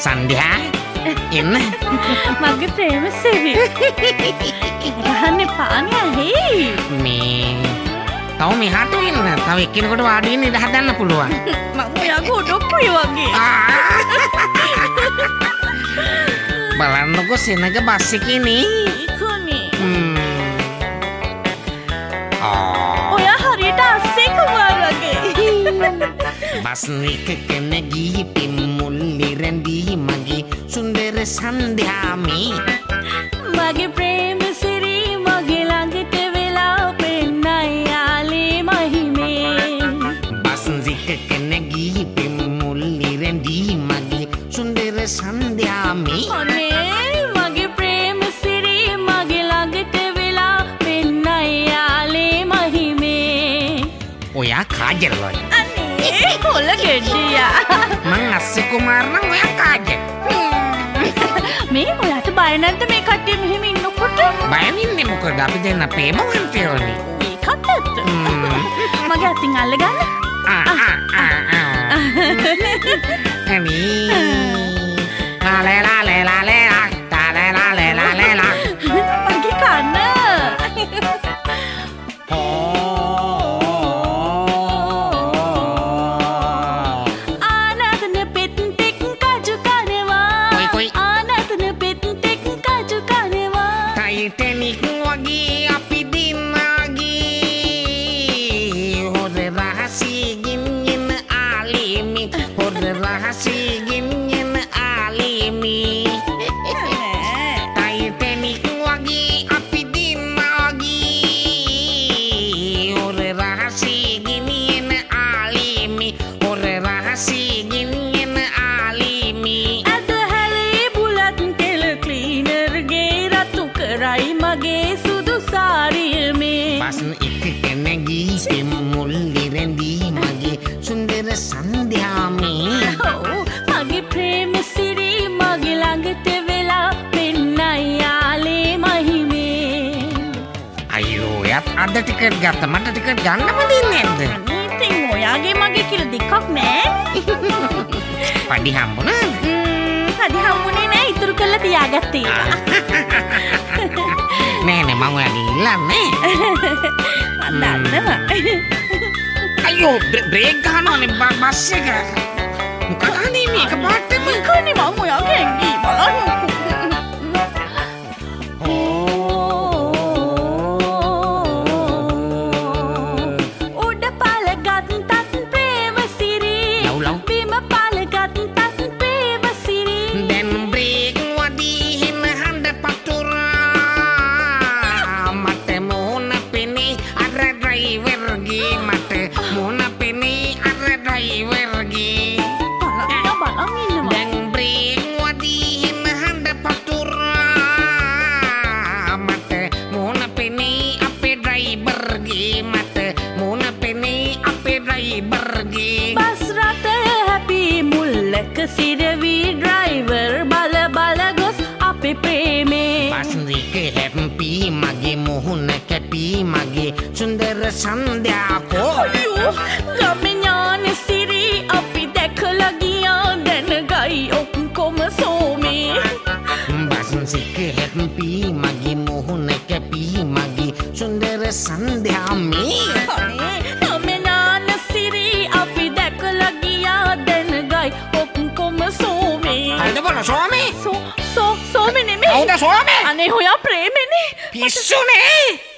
සන්ධ්‍යා එන්න මගේ ප්‍රේමසිරි රහන්නේ පානිය හේ මේ තව මෙහාට එන්න තව එක්කෙනෙකුට වාඩි වෙන්න ඉඩ හදන්න පුළුවන් මම ඔයාගේ උඩොක්කුයි වගේ බලන්නකො සෙනග බස් එකේ නේ ඔයා හරියට අස්සේ කුමාරගේ බස් එකක නැගී පිම්මුල්ලි රැඳී මගේ සුන්දර සන්ධ්‍යාමේ මගේ ප්‍රේමසිරි මගේ ළඟට වෙලා පෙන්නයි යාලේ මහිමේ බස් එකක නැගී පිම්මුල්ලි රැඳී මගේ සුන්දර සන්ධ්‍යාමේ අනේ මගේ ප්‍රේමසිරි මගේ ළඟට වෙලා පෙන්නයි යාලේ මහිමේ ඔයා කාජල් වගේ අනේ කොල ගෙඩියා මං අස්සේ කුමාර නම් ඔයා කාජල් මේ ඔයාට බය නැද්ද මේ කට්ටිය මෙහෙම ඉන්නකොට බය වෙන්නේ මොකද අපි දෙන්න ප්‍රේමවන්තයෝනේ ඒකත් ඇත්ත මගේ අතින් අල්ල ගන්න මගේ කන්න ආනතන පෙත්තෙක් කජු කනවා ආනතන පෙත්තෙක් කජු කනවා ටයිටැනික් වගේ අපි දෙන්නගේ හොර රහසියකින් එන ආලෙමි හොර රහසියකින් එන ආලෙමි ටයිටැනික් වගේ අපි දෙන්නගේ හොර රහසියකින් එන ආලෙමි හොර රහසියකින් එන ආලෙමි අද හැලේ බුලත් කෙල ක්ලීනර්ගේ රතු කරයි මගේ සුදු සාරියමේ බස් එකක නැගී පෙම්මුල්ලි රැඳී මගේ සුන්දර සන්ධ්‍යාමේ මගේ ප්‍රේමසිරි මගේ ළඟට වෙලා පෙන්නයි යාලේ මහිමේ අයියෝ යත් අද ටිකට් ගත්ත මට ටිකට් ගන්නම දෙන්නේ නැද්ද ඉතින් ඔයාගේ මගේ කියලා දෙකක් නෑ පඩි හම්බුණාද හරි හම්බුනේ නෑ ඉතුරු කරලා තියාගත්තේ නෑ නෑ මම ඔයාගේ ඉල්ලන්නේ මම දන්නවා අයියෝ බ්‍රේක් ගන්නවනේ බස් එක මොකද අනේ මේක පාටම කන්නේ මම ඔයාගේ ඇඟි බලන්නකෝ උඩ පාලගත්තත් ප්‍රේමසිරි බිම පාලගත්තත් ප්‍රේමසිරි දැන් බ්‍රේක් වදී හිම හඬ පතුරා මට මොන පෙනේ අර ඩ්‍රයිවර්ගේ මට මොන පෙනේ අර ඩ්‍රයිවර්ගේ බලන් ඉන්නවා දැන් බ්‍රේක් වදී හිම හඬ පතුරා මට මොන පෙනේ අපේ ඩ්‍රයිවර්ගේ මට මොන පෙනේ අපේ ඩ්‍රයිවර්ගේ බස් රථය හැපි මුල්ලක සිරවි ඩ්‍රයිවර් බල බල ගොස් අපේ ප්‍රේමේ බස් එක හැපි මගේ මුහුණ කැපී මගේ සුන්දර සන්ධ්‍යාකෝ අයියෝ ගමේ ඥාන සිරි අපි දැකලා ගියා දැනගයි ඔක්කොම සෝමේ බස් එක හැපි මගේ මුහුණ කැපී මගේ සුන්දර සන්ධ්‍යාමේ අනේ ගමේ ඥාන සිරි අපි දැකලා ගියා දැනගයි ඔක්කොම සෝමේ හරිද බල සෝමේ සෝමේ නෙමෙයි කවුද සෝමේ අනේ හොයා ප්‍රේමනේ පිස්සුනේ